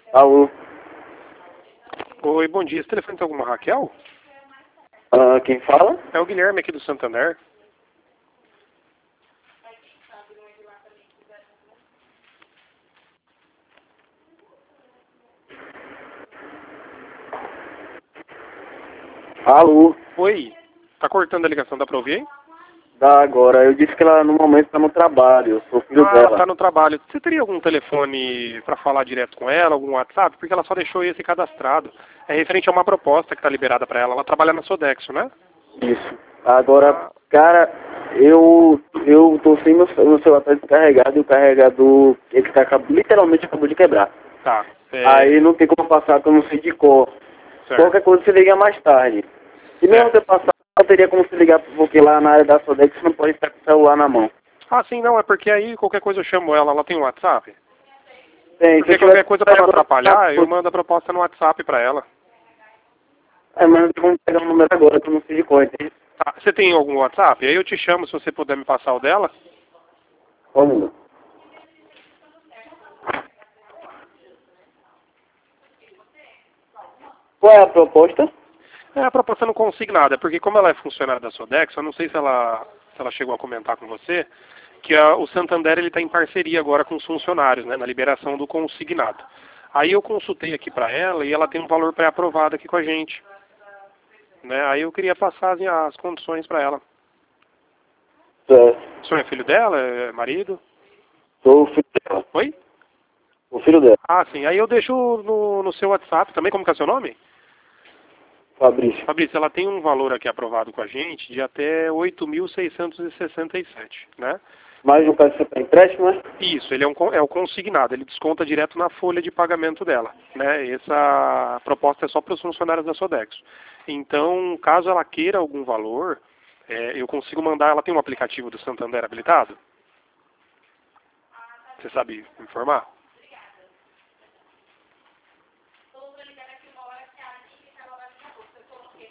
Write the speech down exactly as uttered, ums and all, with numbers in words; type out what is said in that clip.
Alô? Oi, bom dia. Esse telefone tem alguma Raquel? Ah, quem fala? É o Guilherme aqui do Santander. Alô? Oi, tá cortando a ligação, dá pra ouvir aí? Dá agora. Eu disse que ela no momento está no trabalho. Eu sou filho Ah, ela tá dela. no trabalho. Você teria algum telefone pra falar direto com ela, algum WhatsApp? Porque ela só deixou esse cadastrado. É referente a uma proposta que tá liberada pra ela. Ela trabalha na Sodexo, né? Isso. Agora, Ah, cara, eu eu tô sem meu, meu celular tá descarregado e o carregador, ele tá, acab- literalmente acabou de quebrar. tá. É, Aí não tem como passar, que eu não sei de cor. certo. Qualquer coisa você liga mais tarde. E mesmo Certo. ter passado, não teria como se ligar, porque lá na área da Sodex você não pode estar com o celular na mão. Ah, sim, não, é porque aí qualquer coisa eu chamo ela. Ela tem um WhatsApp? Tem, se eu Porque tiver qualquer coisa pra não agora, atrapalhar, eu mando a proposta no WhatsApp pra ela. é, mas não tem como pegar o número agora, que eu não sei de cor, entende? Tá, você tem algum WhatsApp? Aí eu te chamo se você puder me passar o dela. Vamos. Qual é a proposta? É a proposta não consignada, porque como ela é funcionária da Sodexo, eu não sei se ela, se ela chegou a comentar com você, que a- o Santander ele está em parceria agora com os funcionários, né, na liberação do consignado. Aí eu consultei aqui para ela e ela tem um valor pré-aprovado aqui com a gente. Né? Aí eu queria passar as, as condições para ela. Certo. O senhor é filho dela? É marido? Sou o filho dela. Oi? O filho dela. Ah, sim. Aí eu deixo no, no seu WhatsApp também, como que é seu nome? Fabrício. Fabrício, ela tem um valor aqui aprovado com a gente de até oito mil seiscentos e sessenta e sete, né? Mas no caso você está empréstimo, né? Isso, ele é, um, con- é o consignado, ele desconta direto na folha de pagamento dela, né? Essa proposta é só para os funcionários da Sodexo. Então, caso ela queira algum valor, é, eu consigo mandar, ela tem um aplicativo do Santander habilitado? Você sabe informar?